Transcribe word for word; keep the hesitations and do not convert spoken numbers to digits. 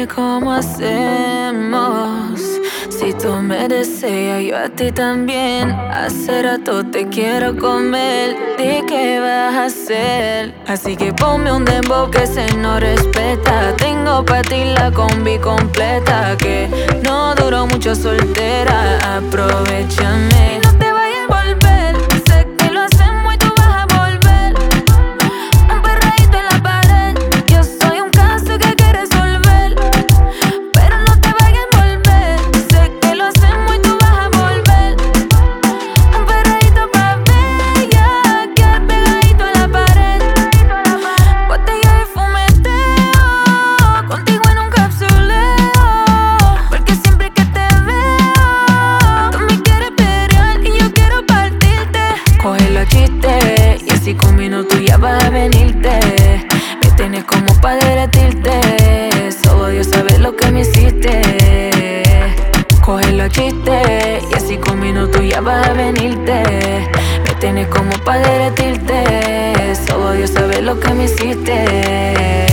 Dime cómo hacemos. Si tú me deseas, yo a ti también. Hace rato te quiero comer. Di qué vas a hacer. Así que ponme un dembow que se no respeta. Tengo pa' ti la combi completa. Que no duró mucho soltera. Aprovechame. No te vayas a volver. Sé que lo hacemos y tú vas a volver. Un perreíto en la pared. Yo soy un caso que hay que resolver. Pero no te vayas a volver. Sé que lo hacemos y tú vas a volver. Un perreíto pa' bella, que pegadito a la pared. Botella de fumeteo, contigo en un capsuleo. Porque siempre que te veo, tú me quieres pelear y yo quiero partirte. Cógelo a chiste, y así con minutos ya vas a venirte. Me tienes como pa' derretirte. Solo Dios sabe lo que me hiciste. Cógelo a chiste, y así con minutos ya vas a venirte. Me tienes como pa' derretirte. Solo Dios sabe lo que me hiciste.